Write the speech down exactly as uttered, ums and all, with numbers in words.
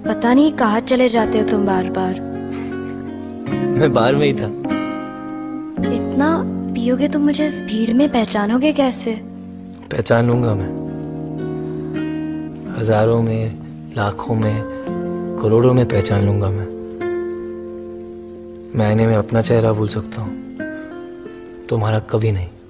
पता नहीं कहाँ चले जाते हो तुम बार बार। मैं बाहर में ही था। इतना पियोगे तो मुझे इस भीड़ में पहचानोगे कैसे? पहचान लूंगा मैं, हजारों में, लाखों में, करोड़ों में पहचान लूंगा मैं। मैं आईने में अपना चेहरा भूल सकता हूँ, तुम्हारा कभी नहीं।